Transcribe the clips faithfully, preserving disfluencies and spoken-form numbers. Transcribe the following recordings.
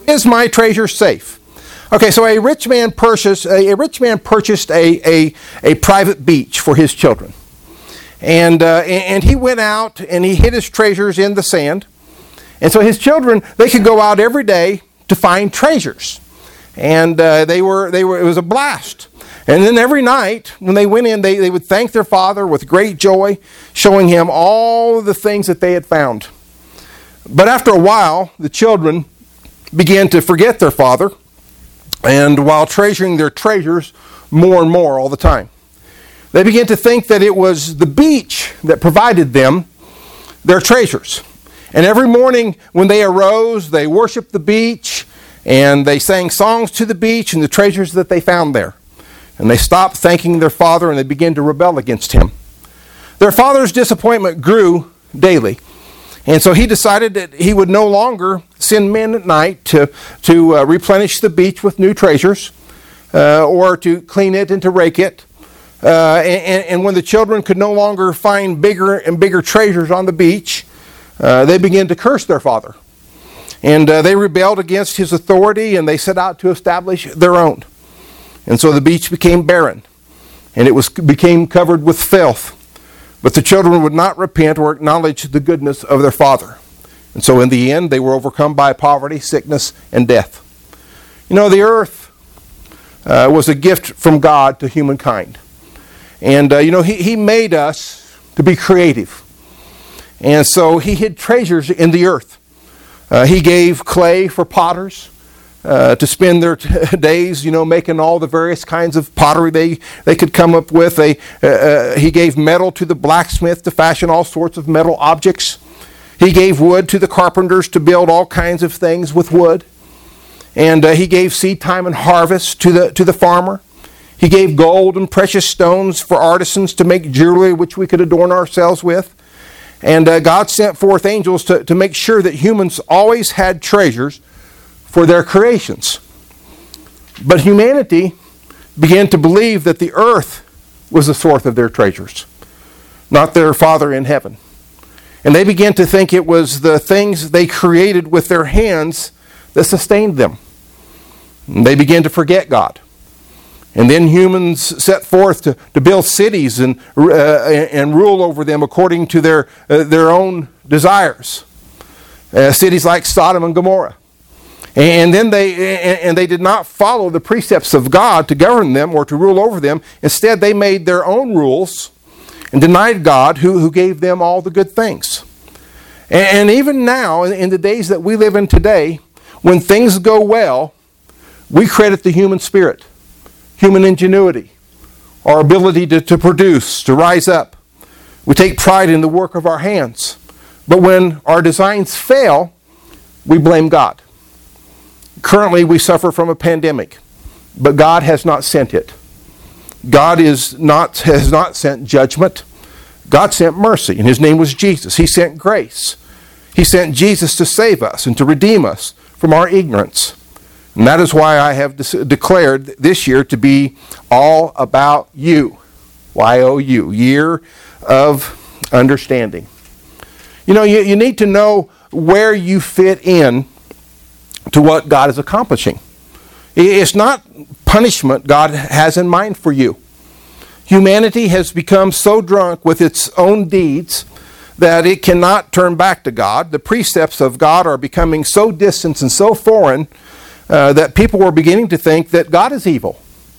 Is my treasure safe? Okay, so a rich man purchased a, a rich man purchased a, a a private beach for his children, and uh, and he went out and he hid his treasures in the sand, and so his children, they could go out every day to find treasures, and uh, they were they were it was a blast. And then every night when they went in, they, they would thank their father with great joy, showing him all the things that they had found. But after a while, the children began to forget their father, and while treasuring their treasures more and more all the time, they began to think that it was the beach that provided them their treasures. And every morning when they arose, they worshiped the beach, and they sang songs to the beach and the treasures that they found there. And they stopped thanking their father, and they began to rebel against him. Their father's disappointment grew daily. And so he decided that he would no longer send men at night to, to uh, replenish the beach with new treasures, uh, or to clean it and to rake it. Uh, and, and when the children could no longer find bigger and bigger treasures on the beach, uh, they began to curse their father. And uh, they rebelled against his authority, and they set out to establish their own. And so the beach became barren, and it was became covered with filth. But the children would not repent or acknowledge the goodness of their father. And so in the end, they were overcome by poverty, sickness, and death. You know, the earth uh, was a gift from God to humankind. And, uh, you know, he, he made us to be creative. And so he hid treasures in the earth. Uh, he gave clay for potters. Uh, to spend their t- days, you know, making all the various kinds of pottery they, they could come up with. They, uh, uh, he gave metal to the blacksmith to fashion all sorts of metal objects. He gave wood to the carpenters to build all kinds of things with wood. And uh, he gave seed time and harvest to the, to the farmer. He gave gold and precious stones for artisans to make jewelry which we could adorn ourselves with. And uh, God sent forth angels to, to make sure that humans always had treasures for their creations. But humanity began to believe that the earth was the source of their treasures, not their Father in heaven. And they began to think it was the things they created with their hands that sustained them. And they began to forget God. And then humans set forth to, to build cities and, uh, and rule over them according to their, uh, their own desires. Uh, cities like Sodom and Gomorrah. And then they and they did not follow the precepts of God to govern them or to rule over them. Instead, they made their own rules and denied God who, who gave them all the good things. And even now, in the days that we live in today, when things go well, we credit the human spirit, human ingenuity, our ability to, to produce, to rise up. We take pride in the work of our hands. But when our designs fail, we blame God. Currently, we suffer from a pandemic, but God has not sent it. God is not, has not sent judgment. God sent mercy, and his name was Jesus. He sent grace. He sent Jesus to save us and to redeem us from our ignorance. And that is why I have de- declared this year to be all about you. Y O U, Year of Understanding. You know, you, you need to know where you fit in to what God is accomplishing. It's not punishment God has in mind for you. Humanity has become so drunk with its own deeds that it cannot turn back to God. The precepts of God are becoming so distant and so foreign uh, that people are beginning to think that God is evil,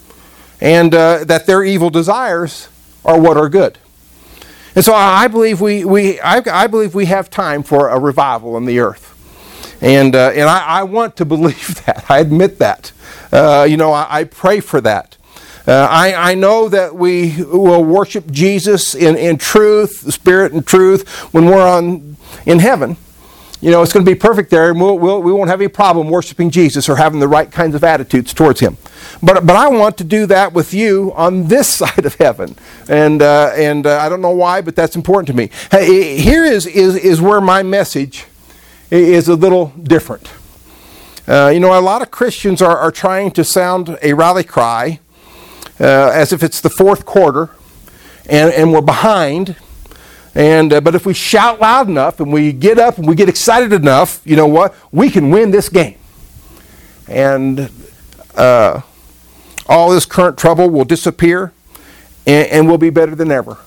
and uh, that their evil desires are what are good. And so I believe we, we I, I believe we have time for a revival in the earth. And uh, and I, I want to believe that. I admit that. Uh, you know, I, I pray for that. Uh, I, I know that we will worship Jesus in, in truth, the Spirit and truth, when we're on in heaven. You know, it's going to be perfect there, and we'll, we'll, we won't have any problem worshiping Jesus or having the right kinds of attitudes towards him. But but I want to do that with you on this side of heaven. And uh, and uh, I don't know why, but that's important to me. Hey, here is, is, is where my message is a little different. Uh, you know, a lot of Christians are, are trying to sound a rally cry uh, as if it's the fourth quarter and, and we're behind. And uh, but if we shout loud enough and we get up and we get excited enough, you know what? We can win this game. and uh, all this current trouble will disappear, and, and we'll be better than ever.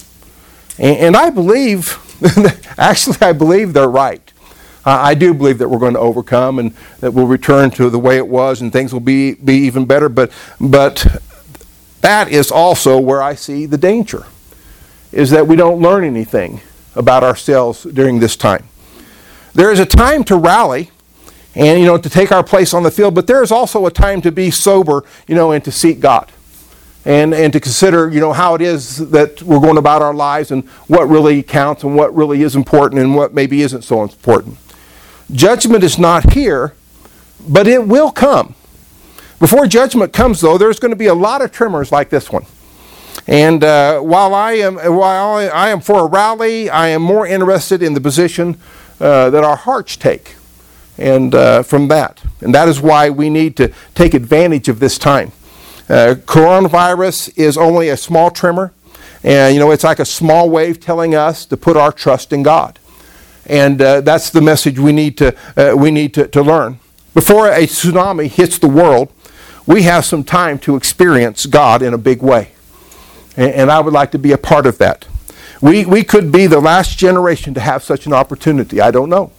And, and I believe, actually I believe they're right. Uh, I do believe that we're going to overcome and that we'll return to the way it was and things will be, be even better. But, but that is also where I see the danger, is that we don't learn anything about ourselves during this time. There is a time to rally and, you know, to take our place on the field, but there is also a time to be sober, you know, and to seek God. And, and to consider, you know, how it is that we're going about our lives and what really counts and what really is important and what maybe isn't so important. Judgment is not here, but it will come. Before judgment comes, though, there's going to be a lot of tremors like this one. And uh, while I am while I am for a rally, I am more interested in the position uh, that our hearts take, and uh, from that, and that is why we need to take advantage of this time. Uh, coronavirus is only a small tremor, and you know it's like a small wave telling us to put our trust in God, and uh, that's the message we need to uh, we need to, to learn. Before a tsunami hits the world, we have some time to experience God in a big way, and, and I would like to be a part of that. We we could be the last generation to have such an opportunity. I don't know.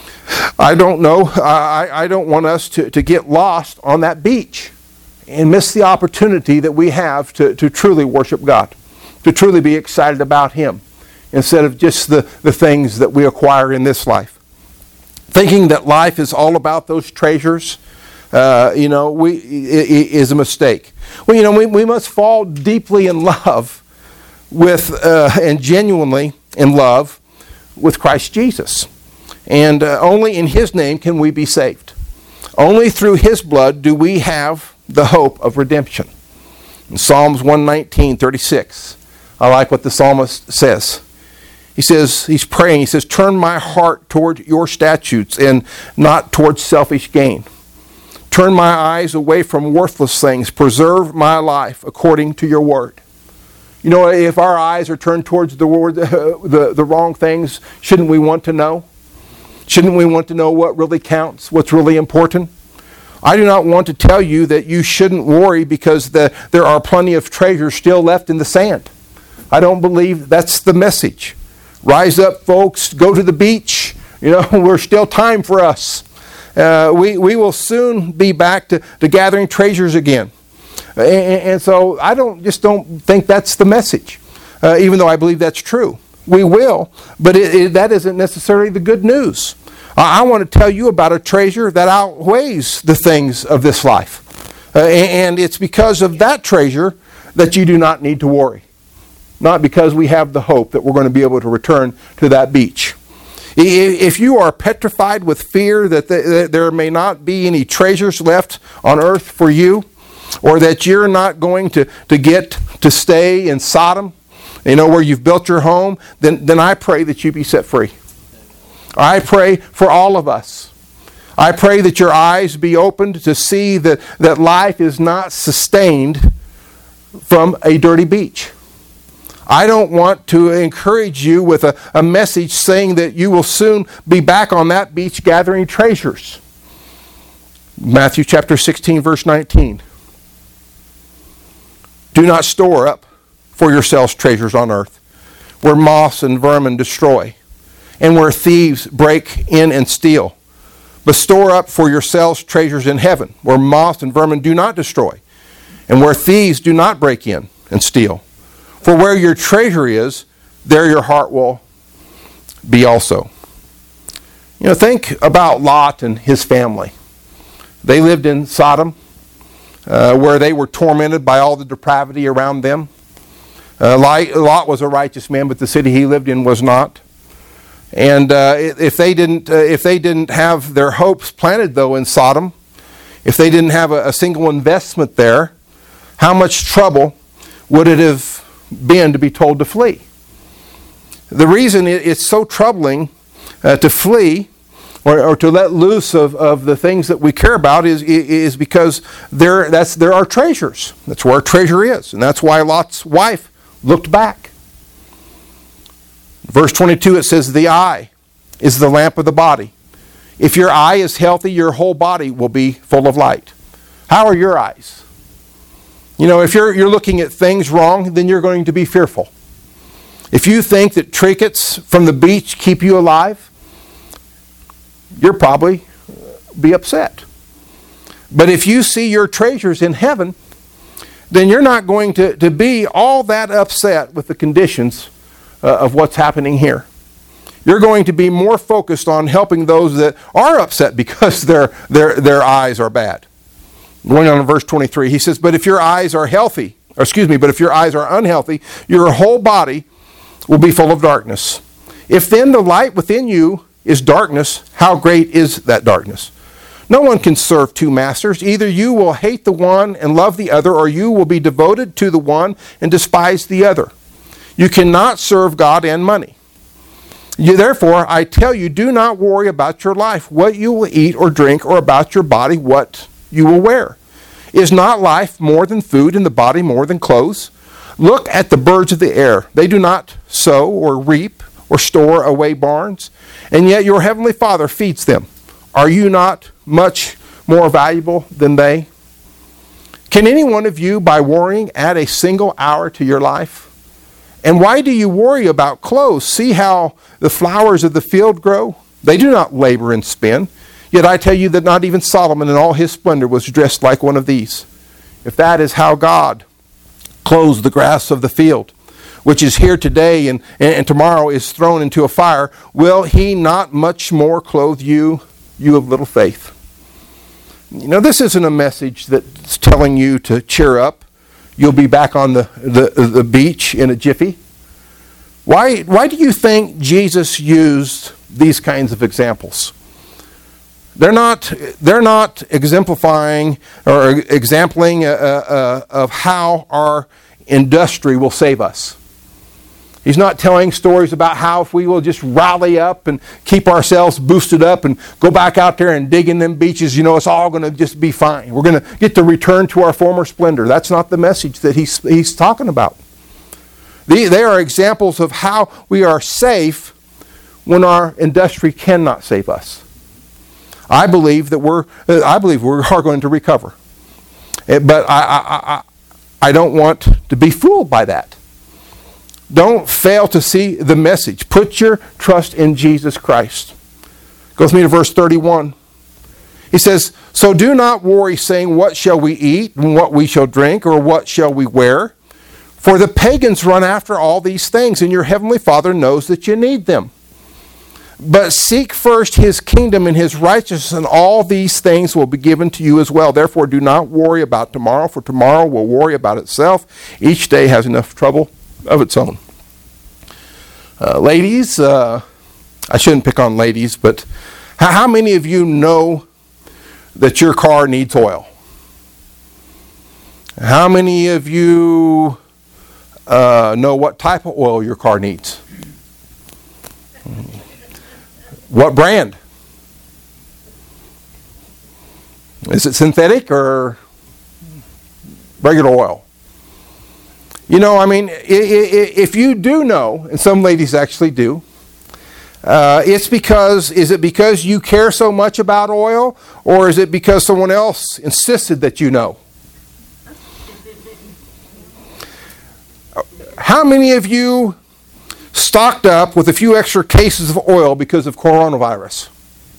I don't know. I I don't want us to, to get lost on that beach and miss the opportunity that we have to, to truly worship God, to truly be excited about Him, instead of just the, the things that we acquire in this life. Thinking that life is all about those treasures, uh, you know, we is a mistake. Well, you know, we, we must fall deeply in love with, uh, and genuinely in love with Christ Jesus. And uh, only in His name can we be saved. Only through His blood do we have the hope of redemption. In Psalms one nineteen, thirty-six, I like what the psalmist says. He says, he's praying, he says, turn my heart toward your statutes and not toward selfish gain. Turn my eyes away from worthless things. Preserve my life according to your word. You know, if our eyes are turned towards the word, the, the wrong things, shouldn't we want to know? Shouldn't we want to know what really counts, what's really important? I do not want to tell you that you shouldn't worry because the, there are plenty of treasures still left in the sand. I don't believe that's the message. Rise up, folks. Go to the beach. You know, there's still time for us. Uh, we, we will soon be back to, to gathering treasures again. And, and so I don't just don't think that's the message, uh, even though I believe that's true. We will, but it, it, that isn't necessarily the good news. I want to tell you about a treasure that outweighs the things of this life. Uh, and it's because of that treasure that you do not need to worry. Not because we have the hope that we're going to be able to return to that beach. If you are petrified with fear that there may not be any treasures left on earth for you, or that you're not going to, to get to stay in Sodom, you know, where you've built your home, then, then I pray that you be set free. I pray for all of us. I pray that your eyes be opened to see that, that life is not sustained from a dirty beach. I don't want to encourage you with a, a message saying that you will soon be back on that beach gathering treasures. Matthew chapter sixteen, verse nineteen. Do not store up for yourselves treasures on earth, where moths and vermin destroy, and where thieves break in and steal. But store up for yourselves treasures in heaven, where moths and vermin do not destroy, and where thieves do not break in and steal. For where your treasure is, there your heart will be also. You know, think about Lot and his family. They lived in Sodom, uh, where they were tormented by all the depravity around them. Uh, Lot was a righteous man, but the city he lived in was not. And uh, if they didn't, uh, if they didn't have their hopes planted though in Sodom, if they didn't have a, a single investment there, how much trouble would it have been to be told to flee? The reason it's so troubling uh, to flee or, or to let loose of, of the things that we care about is is because there that's there are treasures. That's where our treasure is, and that's why Lot's wife looked back. Verse twenty-two, it says, the eye is the lamp of the body. If your eye is healthy, your whole body will be full of light. How are your eyes? You know, if you're, you're looking at things wrong, then you're going to be fearful. If you think that trinkets from the beach keep you alive, you'll probably be upset. But if you see your treasures in heaven, then you're not going to, to be all that upset with the conditions uh, of what's happening here. You're going to be more focused on helping those that are upset because their, their, their eyes are bad. Going on to verse twenty-three, he says, but if your eyes are healthy, or excuse me, but if your eyes are unhealthy, your whole body will be full of darkness. If then the light within you is darkness, how great is that darkness? No one can serve two masters. Either you will hate the one and love the other, or you will be devoted to the one and despise the other. You cannot serve God and money. You, therefore, I tell you, do not worry about your life, what you will eat or drink, or about your body, what you will wear. Is not life more than food, and the body more than clothes? Look at the birds of the air. They do not sow or reap or store away barns, and yet your heavenly Father feeds them. Are you not much more valuable than they? Can any one of you, by worrying, add a single hour to your life? And why do you worry about clothes? See how the flowers of the field grow? They do not labor and spin. Yet I tell you that not even Solomon in all his splendor was dressed like one of these. If that is how God clothes the grass of the field, which is here today and, and tomorrow is thrown into a fire, will he not much more clothe you, you of little faith? You know, this isn't a message that's telling you to cheer up. You'll be back on the, the, the beach in a jiffy. Why, why do you think Jesus used these kinds of examples? They're not, they're not exemplifying or exempling uh, uh, of how our industry will save us. He's not telling stories about how if we will just rally up and keep ourselves boosted up and go back out there and dig in them beaches, you know, it's all going to just be fine. We're going to get to return to our former splendor. That's not the message that he's, he's talking about. They, they are examples of how we are safe when our industry cannot save us. I believe that we're, I believe we are going to recover. But I, I, I, I don't want to be fooled by that. Don't fail to see the message. Put your trust in Jesus Christ. Go with me to verse thirty-one. He says, so do not worry, saying, what shall we eat, and what we shall drink, or what shall we wear? For the pagans run after all these things, and your heavenly Father knows that you need them. But seek first his kingdom and his righteousness, and all these things will be given to you as well. Therefore, do not worry about tomorrow, for tomorrow will worry about itself. Each day has enough trouble of its own. Uh, ladies, uh, I shouldn't pick on ladies, but how, how many of you know that your car needs oil? How many of you uh, know what type of oil your car needs? What brand? Is it synthetic or regular oil? You know, I mean, if you do know, and some ladies actually do, uh, it's because, is it because you care so much about oil, or is it because someone else insisted that you know? How many of you stocked up with a few extra cases of oil because of coronavirus?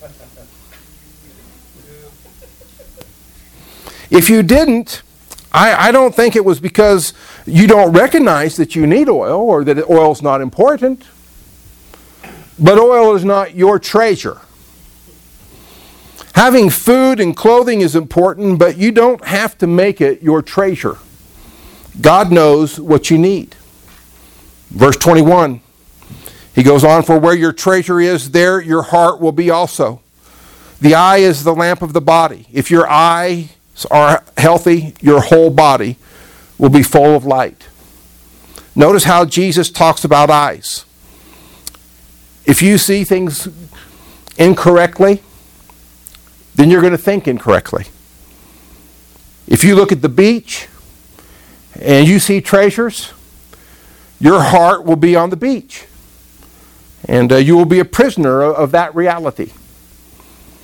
If you didn't, I, I don't think it was because you don't recognize that you need oil or that oil is not important. But oil is not your treasure. Having food and clothing is important, but you don't have to make it your treasure. God knows what you need. Verse twenty-one, he goes on, for where your treasure is, there your heart will be also. The eye is the lamp of the body. If your eyes are healthy, your whole body will be full of light. Notice how Jesus talks about eyes. If you see things incorrectly, then you're going to think incorrectly. If you look at the beach and you see treasures, your heart will be on the beach. And uh, you will be a prisoner of, of that reality.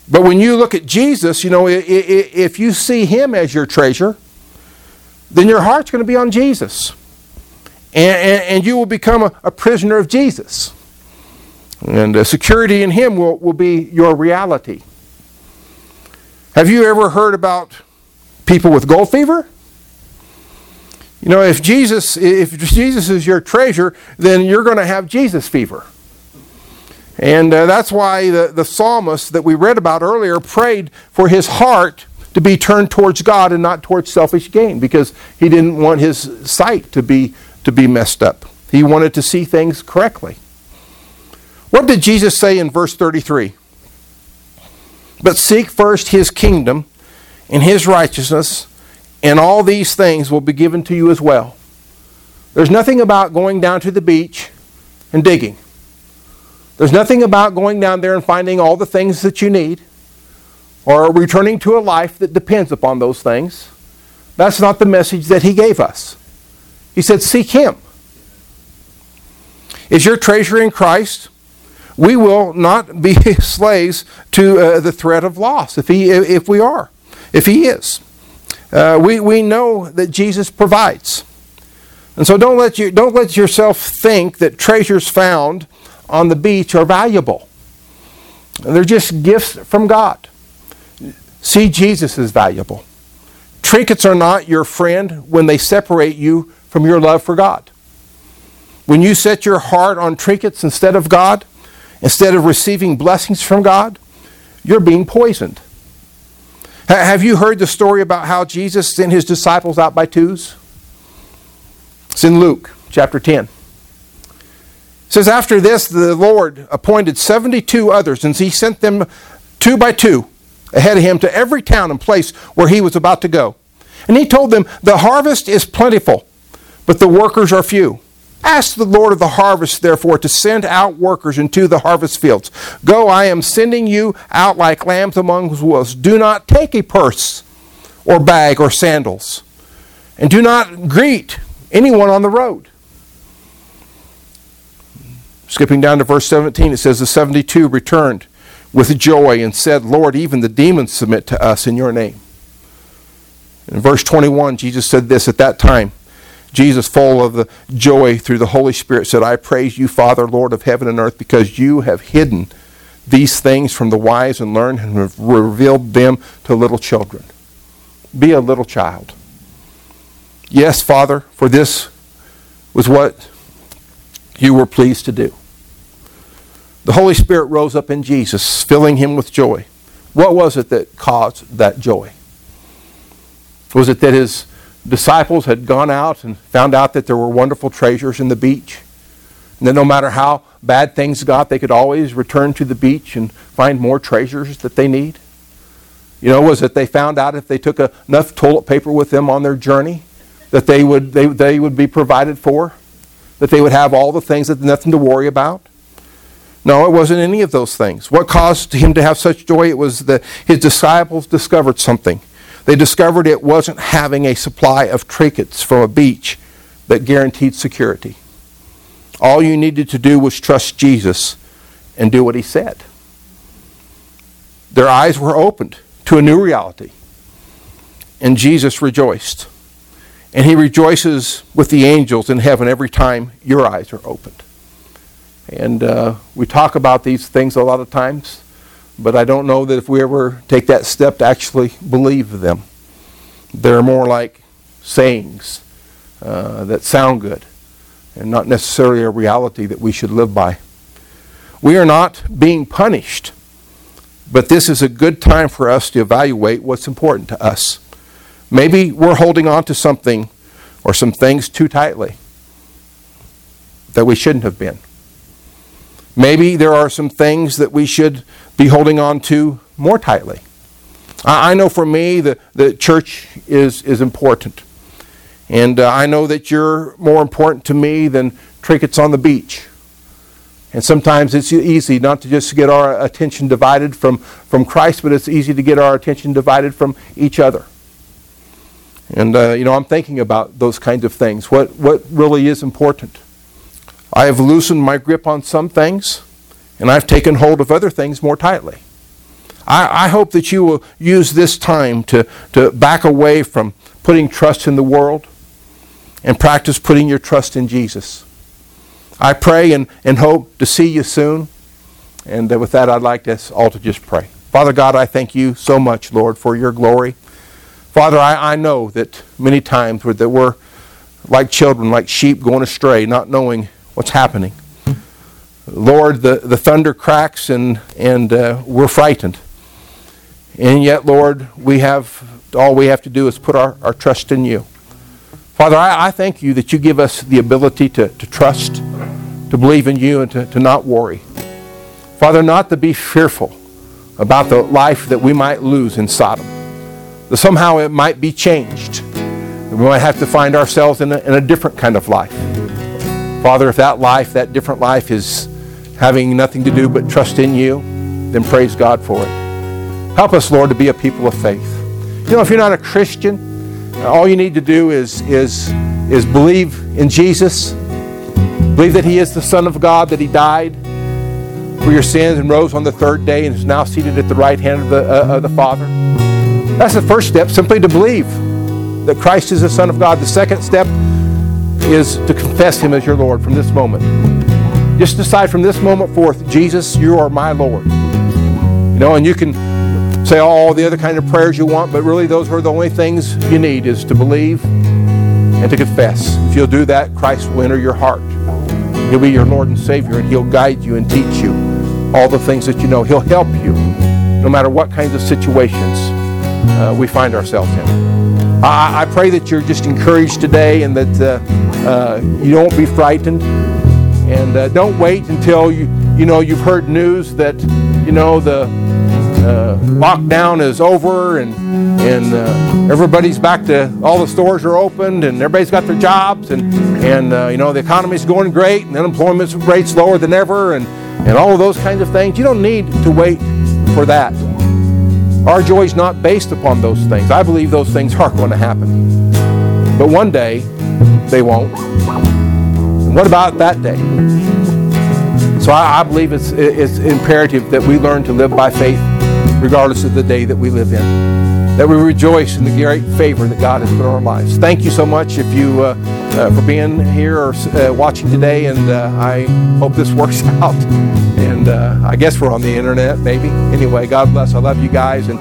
But when you look at Jesus, you know, if you see him as your treasure, then your heart's going to be on Jesus. And, and, and you will become a, a prisoner of Jesus. And uh, security in him will, will be your reality. Have you ever heard about people with gold fever? You know, if Jesus, if Jesus is your treasure, then you're going to have Jesus fever. And uh, that's why the, the psalmist that we read about earlier prayed for his heart to be turned towards God and not towards selfish gain, because he didn't want his sight to be to be messed up. He wanted to see things correctly. What did Jesus say in verse thirty-three? But seek first his kingdom and his righteousness, and all these things will be given to you as well. There's nothing about going down to the beach and digging. There's nothing about going down there and finding all the things that you need, or returning to a life that depends upon those things. That's not the message that he gave us. He said, seek him. Is your treasure in Christ? We will not be slaves to uh, the threat of loss if he, if we are, if he is. Uh, we, we know that Jesus provides. And so don't let you, don't let yourself think that treasures found on the beach are valuable. They're just gifts from God. See Jesus as valuable. Trinkets are not your friend when they separate you from your love for God. When you set your heart on trinkets instead of God, instead of receiving blessings from God, you're being poisoned. Ha- have you heard the story about how Jesus sent his disciples out by twos? It's in Luke chapter ten. It says, after this, the Lord appointed seventy-two others, and he sent them two by two ahead of him to every town and place where he was about to go. And he told them, the harvest is plentiful, but the workers are few. Ask the Lord of the harvest, therefore, to send out workers into the harvest fields. Go, I am sending you out like lambs among wolves. Do not take a purse or bag or sandals, and do not greet anyone on the road. Skipping down to verse seventeen, it says, the seventy-two returned with joy and said, Lord, even the demons submit to us in your name. In verse twenty-one, Jesus said this, at that time, Jesus, full of the joy through the Holy Spirit, said, I praise you, Father, Lord of heaven and earth, because you have hidden these things from the wise and learned and have revealed them to little children. Be a little child. Yes, Father, for this was what you were pleased to do. The Holy Spirit rose up in Jesus, filling him with joy. What was it that caused that joy? Was it that his disciples had gone out and found out that there were wonderful treasures in the beach, and that no matter how bad things got, they could always return to the beach and find more treasures that they need? You know, was it they found out if they took enough toilet paper with them on their journey that they would they, they would be provided for? That they would have all the things that nothing to worry about? No, it wasn't any of those things. What caused him to have such joy? It was that his disciples discovered something. They discovered it wasn't having a supply of trinkets from a beach that guaranteed security. All you needed to do was trust Jesus and do what he said. Their eyes were opened to a new reality. And Jesus rejoiced. And he rejoices with the angels in heaven every time your eyes are opened. And uh, we talk about these things a lot of times, but I don't know that if we ever take that step to actually believe them. They're more like sayings uh, that sound good and not necessarily a reality that we should live by. We are not being punished, but this is a good time for us to evaluate what's important to us. Maybe we're holding on to something or some things too tightly that we shouldn't have been. Maybe there are some things that we should be holding on to more tightly. I, I know for me the, the church is, is important. And uh, I know that you're more important to me than trinkets on the beach. And sometimes it's easy not to just get our attention divided from, from Christ, but it's easy to get our attention divided from each other. And, uh, you know, I'm thinking about those kinds of things. What, what really is important? I have loosened my grip on some things, and I've taken hold of other things more tightly. I, I hope that you will use this time to, to back away from putting trust in the world and practice putting your trust in Jesus. I pray and, and hope to see you soon. And uh, with that, I'd like us all to just pray. Father God, I thank you so much, Lord, for your glory. Father, I, I know that many times we're, that we're like children, like sheep going astray, not knowing what's happening. Lord, the, the thunder cracks and, and uh, we're frightened. And yet, Lord, we have all we have to do is put our, our trust in you. Father, I, I thank you that you give us the ability to, to trust, to believe in you, and to, to not worry. Father, not to be fearful about the life that we might lose in Sodom. That somehow it might be changed. That we might have to find ourselves in a, in a different kind of life. Father, if that life, that different life is having nothing to do but trust in you, then praise God for it. Help us, Lord, to be a people of faith. You know, if you're not a Christian, all you need to do is, is, is believe in Jesus. Believe that he is the Son of God, that he died for your sins and rose on the third day and is now seated at the right hand of the, uh, of the Father. That's the first step, simply to believe that Christ is the Son of God. The second step is to confess him as your Lord from this moment. Just decide from this moment forth, Jesus, you are my Lord. You know, and you can say all the other kind of prayers you want, but really those are the only things you need, is to believe and to confess. If you'll do that, Christ will enter your heart. He'll be your Lord and Savior, and he'll guide you and teach you all the things that you know. He'll help you no matter what kinds of situations uh, we find ourselves in. I, I pray that you're just encouraged today and that uh, uh, you don't be frightened. And uh, don't wait until you you know you've heard news that you know the uh, lockdown is over and and uh, everybody's back to, all the stores are opened and everybody's got their jobs and and uh, you know the economy's going great and the unemployment rate's lower than ever and and all of those kinds of things. You don't need to wait for that. Our joy is not based upon those things. I believe those things are going to happen, but one day they won't. And what about that day? So I, I believe it's, it's imperative that we learn to live by faith regardless of the day that we live in. That we rejoice in the great favor that God has put in our lives. Thank you so much if you uh, uh, for being here or uh, watching today, and uh, I hope this works out. And uh, I guess we're on the internet, maybe. Anyway, God bless. I love you guys. And